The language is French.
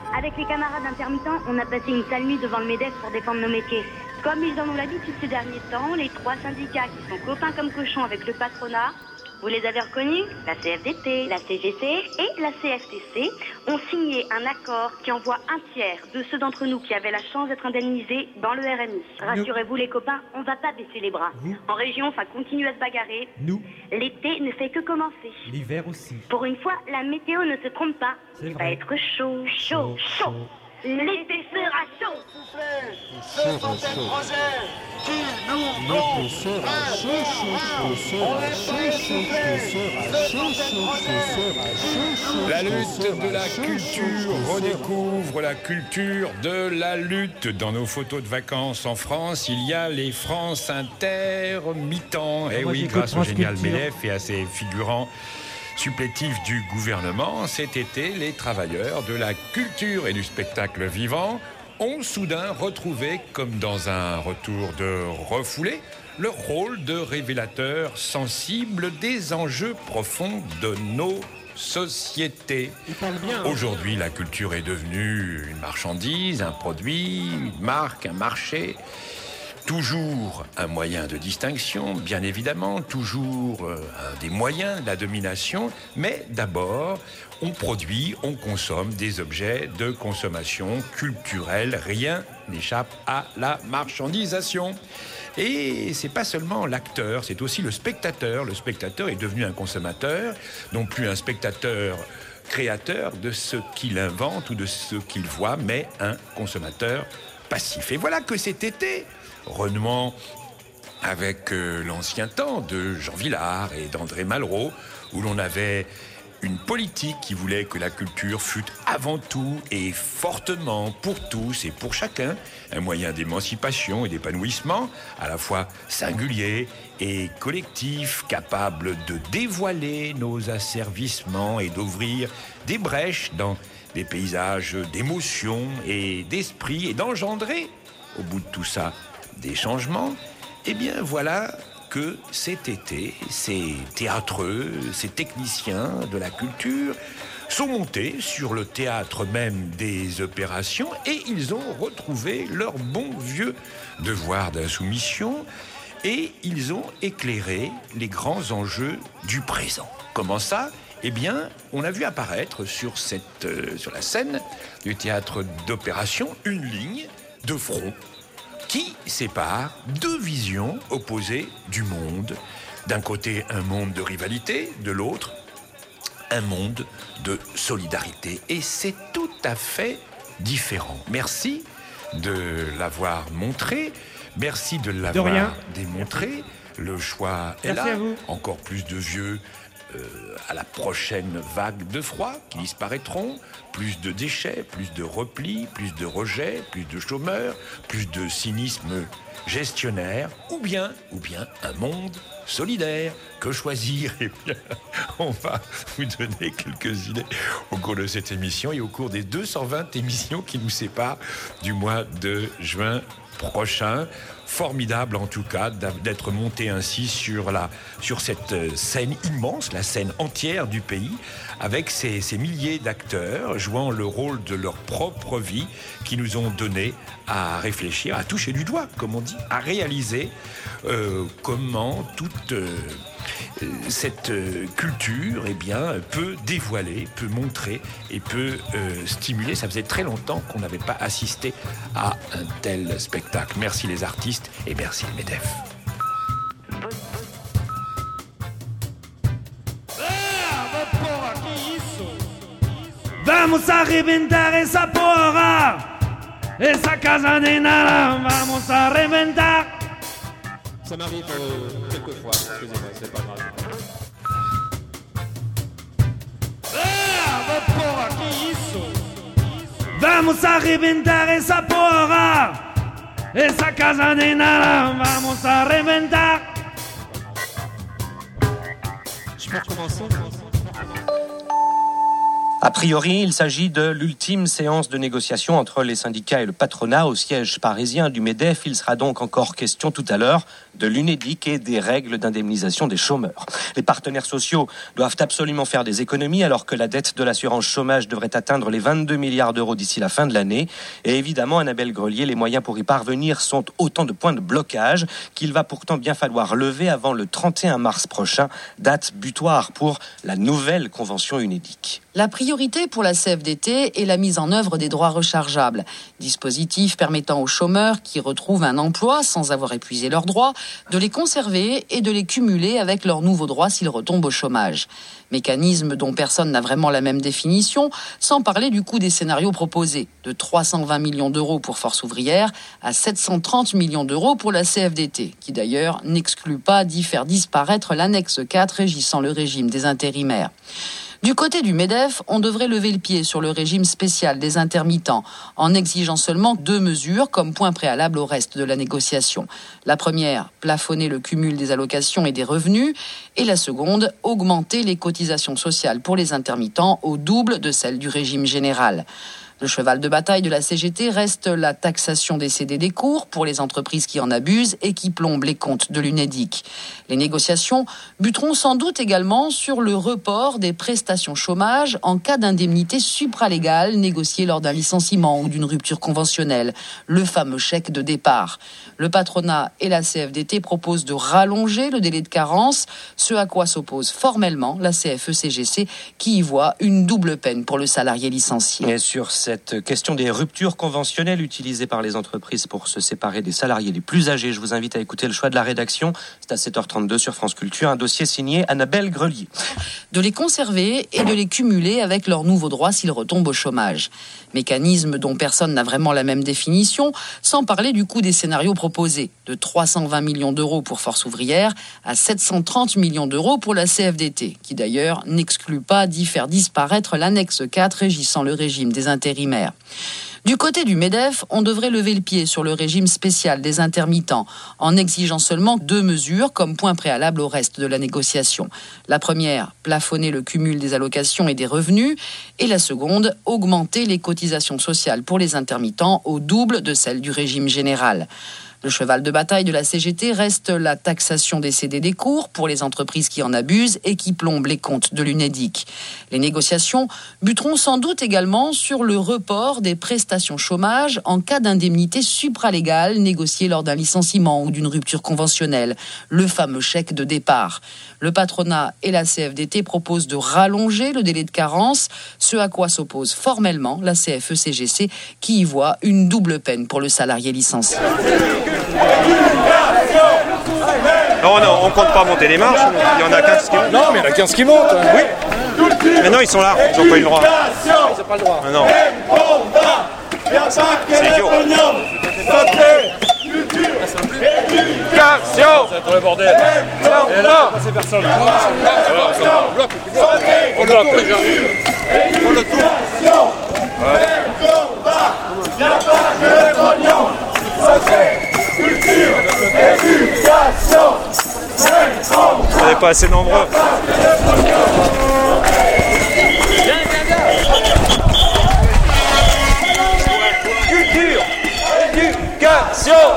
Avec les camarades intermittents, on a passé une sale nuit devant le MEDEF pour défendre nos métiers. Comme ils en ont l'habitude ces derniers temps, les 3 syndicats qui sont copains comme cochons avec le patronat, vous les avez reconnus? La CFDT, la CGC et la CFTC ont signé un accord qui envoie un tiers de ceux d'entre nous qui avaient la chance d'être indemnisés dans le RMI. Rassurez-vous les copains, on va pas baisser les bras. En région, ça continue à se bagarrer. L'été ne fait que commencer. L'hiver aussi. Pour une fois, la météo ne se trompe pas. Il va être chaud, chaud, chaud. L'été sera chaud. Ce sont des projets qui nous font La lutte de la culture redécouvre la culture de la lutte. Dans nos photos de vacances en France, il y a les France intermittents. Et oui, grâce au génial MEDEF et à ses figurants supplétifs du gouvernement, cet été, les travailleurs de la culture et du spectacle vivant ont soudain retrouvé, comme dans un retour de refoulé, leur rôle de révélateur sensible des enjeux profonds de nos sociétés. Aujourd'hui, la culture est devenue une marchandise, un produit, une marque, un marché. Toujours un moyen de distinction, bien évidemment, toujours un des moyens de la domination, mais d'abord, on produit, on consomme des objets de consommation culturelle. Rien n'échappe à la marchandisation. Et c'est pas seulement l'acteur, c'est aussi le spectateur. Le spectateur est devenu un consommateur, non plus un spectateur créateur de ce qu'il invente ou de ce qu'il voit, mais un consommateur passif. Et voilà que cet été, renouant avec l'ancien temps de Jean Vilar et d'André Malraux, où l'on avait une politique qui voulait que la culture fût avant tout et fortement pour tous et pour chacun un moyen d'émancipation et d'épanouissement, à la fois singulier et collectif, capable de dévoiler nos asservissements et d'ouvrir des brèches dans des paysages d'émotion et d'esprit et d'engendrer, au bout de tout ça, des changements. Eh bien voilà que cet été, ces théâtreux, ces techniciens de la culture sont montés sur le théâtre même des opérations et ils ont retrouvé leur bon vieux devoir d'insoumission et ils ont éclairé les grands enjeux du présent. Comment ça ? Eh bien, on a vu apparaître sur la scène du théâtre d'opération une ligne de front qui sépare deux visions opposées du monde. D'un côté, un monde de rivalité, de l'autre, un monde de solidarité. Et c'est tout à fait différent. Merci de l'avoir montré, merci de l'avoir démontré. Le choix est là. Encore plus de vieux à la prochaine vague de froid qui disparaîtront, plus de déchets, plus de replis, plus de rejets, plus de chômeurs, plus de cynisme gestionnaire, ou bien un monde solidaire. Que choisir? Eh bien, on va vous donner quelques idées au cours de cette émission et au cours des 220 émissions qui nous séparent du mois de juin prochain. Formidable en tout cas d'être monté ainsi sur cette scène immense, la scène entière du pays, avec ces milliers d'acteurs jouant le rôle de leur propre vie, qui nous ont donné à réfléchir, à toucher du doigt, comme on dit, à réaliser comment toute cette culture peut dévoiler, peut montrer et peut stimuler. Ça faisait très longtemps qu'on n'avait pas assisté à un tel spectacle. Merci les artistes et merci le MEDEF. Vamos arrebentar essa porra, essa casa de nada, vamos arrebentar. Ça m'arrive quelquefois, excusez-moi, c'est pas grave. Porra, que isso? Vamos arrebentar essa porra, essa casa de nada, vamos arrebentar. Je peux recommencer? A priori, il s'agit de l'ultime séance de négociation entre les syndicats et le patronat au siège parisien du MEDEF. Il sera donc encore question tout à l'heure de l'UNEDIC et des règles d'indemnisation des chômeurs. Les partenaires sociaux doivent absolument faire des économies alors que la dette de l'assurance chômage devrait atteindre les 22 milliards d'euros d'ici la fin de l'année. Et évidemment, Annabelle Grelier, les moyens pour y parvenir sont autant de points de blocage qu'il va pourtant bien falloir lever avant le 31 mars prochain, date butoir pour la nouvelle convention UNEDIC. La priorité pour la CFDT est la mise en œuvre des droits rechargeables, dispositif permettant aux chômeurs qui retrouvent un emploi sans avoir épuisé leurs droits de les conserver et de les cumuler avec leurs nouveaux droits s'ils retombent au chômage. Mécanisme dont personne n'a vraiment la même définition, sans parler du coût des scénarios proposés, de 320 millions d'euros pour Force ouvrière à 730 millions d'euros pour la CFDT, qui d'ailleurs n'exclut pas d'y faire disparaître l'annexe 4 régissant le régime des intérimaires. Du côté du MEDEF, on devrait lever le pied sur le régime spécial des intermittents, en exigeant seulement 2 mesures comme point préalable au reste de la négociation. La première, plafonner le cumul des allocations et des revenus, et la seconde, augmenter les cotisations sociales pour les intermittents au double de celles du régime général. Le cheval de bataille de la CGT reste la taxation des CDD courts pour les entreprises qui en abusent et qui plombent les comptes de l'UNEDIC. Les négociations buteront sans doute également sur le report des prestations chômage en cas d'indemnité supralégale négociée lors d'un licenciement ou d'une rupture conventionnelle, le fameux chèque de départ. Le patronat et la CFDT proposent de rallonger le délai de carence, ce à quoi s'oppose formellement la CFE-CGC qui y voit une double peine pour le salarié licencié. Et sur cette question des ruptures conventionnelles utilisées par les entreprises pour se séparer des salariés les plus âgés, je vous invite à écouter le choix de la rédaction. C'est à 7h32 sur France Culture, un dossier signé Annabelle Grelier. De les conserver et de les cumuler avec leurs nouveaux droits s'ils retombent au chômage. Mécanisme dont personne n'a vraiment la même définition, sans parler du coût des scénarios proposés, de 320 millions d'euros pour Force ouvrière à 730 millions d'euros pour la CFDT, qui d'ailleurs n'exclut pas d'y faire disparaître l'annexe 4 régissant le régime des intérimaires. Du côté du MEDEF, on devrait lever le pied sur le régime spécial des intermittents, en exigeant seulement 2 mesures comme point préalable au reste de la négociation. La première, plafonner le cumul des allocations et des revenus, et la seconde, augmenter les cotisations sociales pour les intermittents au double de celles du régime général. Le cheval de bataille de la CGT reste la taxation des CDD courts pour les entreprises qui en abusent et qui plombent les comptes de l'UNEDIC. Les négociations buteront sans doute également sur le report des prestations chômage en cas d'indemnité supralégale négociée lors d'un licenciement ou d'une rupture conventionnelle, le fameux chèque de départ. Le patronat et la CFDT proposent de rallonger le délai de carence, ce à quoi s'oppose formellement la CFE-CGC qui y voit une double peine pour le salarié licencié. Non, on compte pas monter les marches, il y en a 15 qui montent. Non, mais il y en a 15 qui montent. Oui. Mais non, ils sont là, ils n'ont pas eu le droit. Ils n'ont pas le droit. Non. C'est idiot. Éducation. C'est pour le bordel. Et là, c'est personne. On bloque les gens. On le tour. Il n'y a pas que le pognon. Culture, éducation, On n'est pas assez nombreux. culture, éducation.